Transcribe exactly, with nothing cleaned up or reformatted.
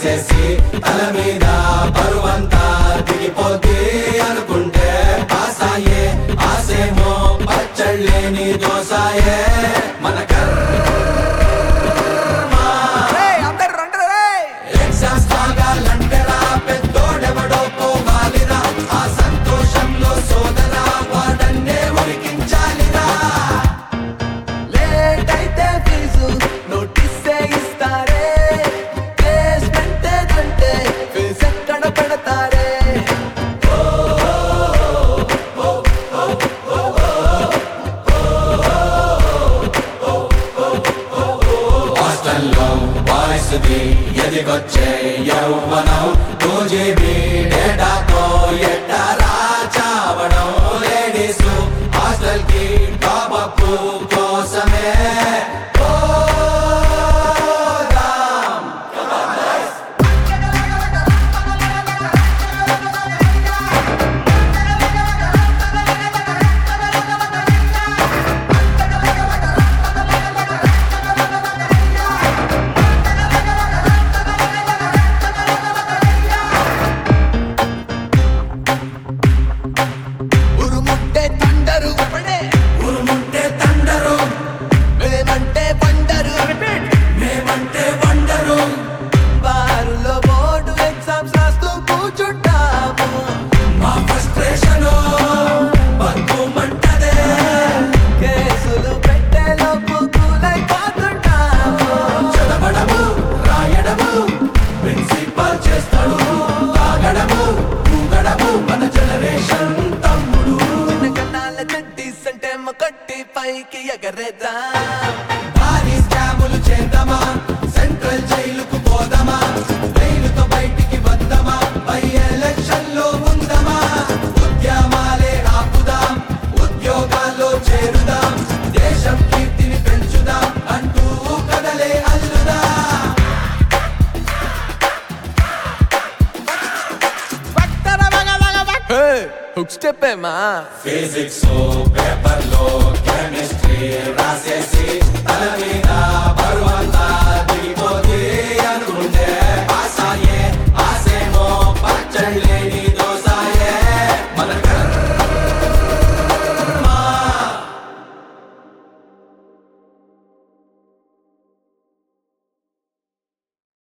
వేసేసి తల మీద బరువంతా దిగిపోతే అనుకుంటే పాసాయే ఆసేమో పచ్చళ్ళేని దోసాయే మన ఎగ్జామ్స్ తాగాలంటేరా పెద్దోడెవడో పోవాలిరా ఆ సంతోషంలో సోదరా వాడన్నే ఉరికించాలిరా లేట్ అయితే ఫీజు నోటీసే ఇస్తారే ప్లేస్మెంట్ అంటే ఫీజు ఎక్కడ పెడతారే హాస్టల్లో బాయ్స్ది ఎదిగొచ్చే యౌవనం టూ జీబీ డేటాతో ఎట్టారా చావడం లేడీస్ హాస్టల్ కి టాప్ అప్ కోసమే ఉరుముంటే తండరు ఉరుముంటే తండరు మేమంటే బండరు మేమంటే వండరు బారులో బోర్డు ఎగ్జామ్స్ రాస్తూ కూర్చుంటాము మా ఫ్రస్ట్రేషన్ బంధుమంటదే కేసులు పెట్టేలోపు కూలైపోతుంటాము చదవడము రాయడము ప్రిన్సిపల్ చేస్తాడు తాగడము ఊగడము మన జనరేషన్ తమ్ముడు చిన్న కన్నాల చెట్టీస్ అంటే కొట్టి పైకి ఎగరేద్దాం భారీ స్కాములు చేద్దామా సెంట్రల్ జైలుకు పోదామా జైలుతో బయటికి వద్దామా పై ఎలక్షన్ లో ఉందామా ఉద్యమాలే ఆపుదాం ఉద్యోగాల్లో చేరుదాం దేశం కీర్తిని పెంచుదాం అంటూ కదలే అల్లుదా హుక్ స్టెప్ ఏమా ఫిజిక్స్ పేపర్ లో కెమిస్ట్రీ